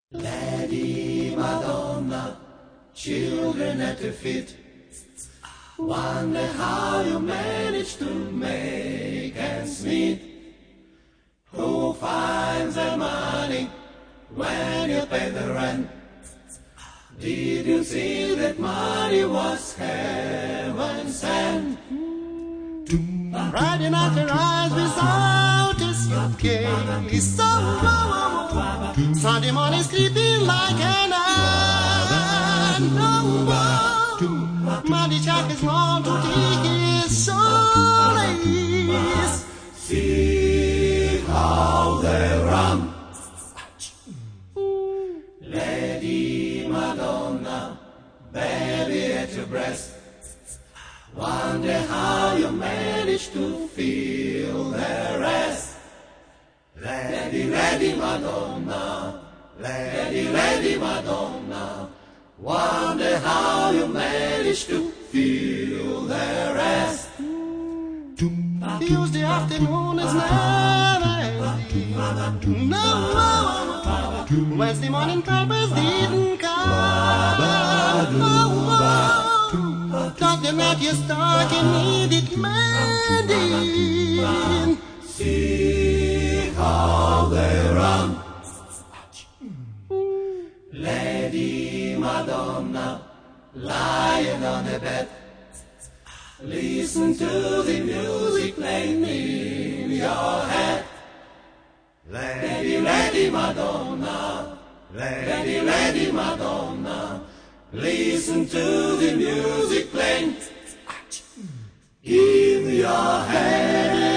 Lady Madonna, children at your feet, wonder how you manage to make ends meet. Who finds the money when you pay the rent? Did you see that money was heaven sent? Riding out your eyes without a suitcase. So Sunday morning sleeping like an animal. Money check is wrong to take his solace. See how they run. Lady Madonna, baby at your breast, wonder how you manage to feel the rest. Lady Madonna, Lady Madonna, wonder how you manage to feel the rest. Tuesday afternoon is never ending. No, Wednesday morning troubles didn't come. Thought the night you stuck in needed mending. See how they run. Lady Madonna, lying on the bed, listen to the music playing in your head. Lady Madonna, Lady Madonna, listen to the music playing in your head.